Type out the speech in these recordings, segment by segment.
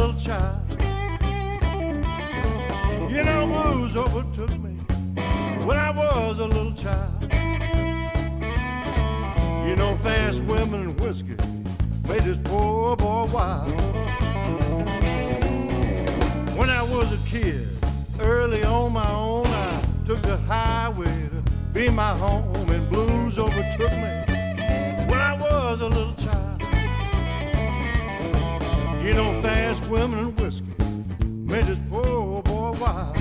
little child. You know, blues overtook me when I was a little child. You know, fast women and whiskey made this poor boy wild. When I was a kid, early on my own, I took the highway to be my home, and blues overtook me when I was a little child. You know, fast women and whiskey made this poor boy wild.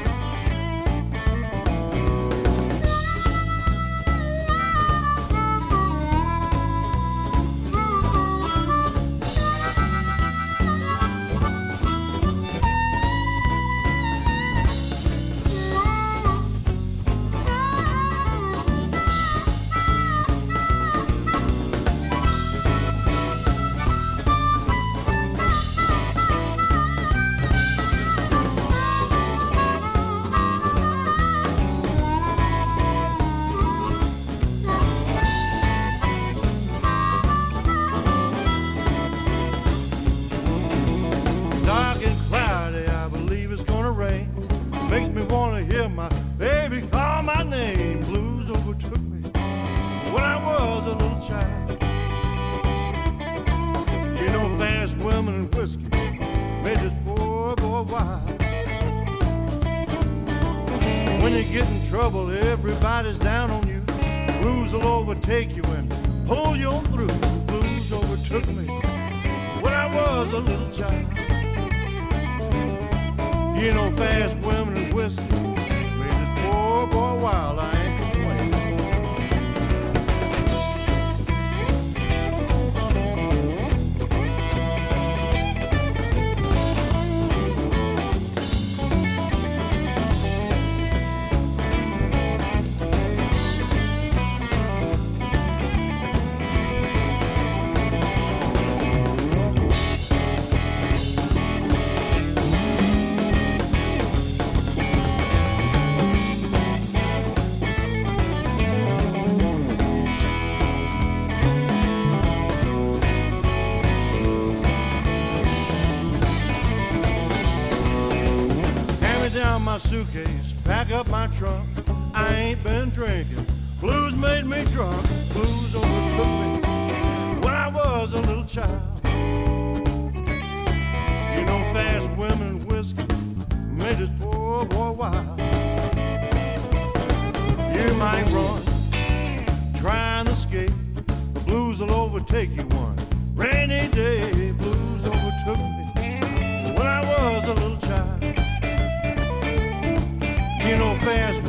Dark and cloudy, I believe it's gonna rain. Makes me wanna hear my baby call my name. Blues overtook me when I was a little child. You know, fast women and whiskey made this poor boy wild. When you get in trouble, everybody's down on you. Blues will overtake you and pull you on through. Blues overtook me when I was a little child. You know, fast women and whiskey made this poor boy wild. I ain't complaining. Down my suitcase, pack up my trunk. I ain't been drinking. Blues made me drunk. Blues overtook me when I was a little child. You know, fast women and whiskey made this poor boy wild. You might run, try and escape. The blues will overtake you one rainy day. Blues overtook me when I was a little child. You know, fast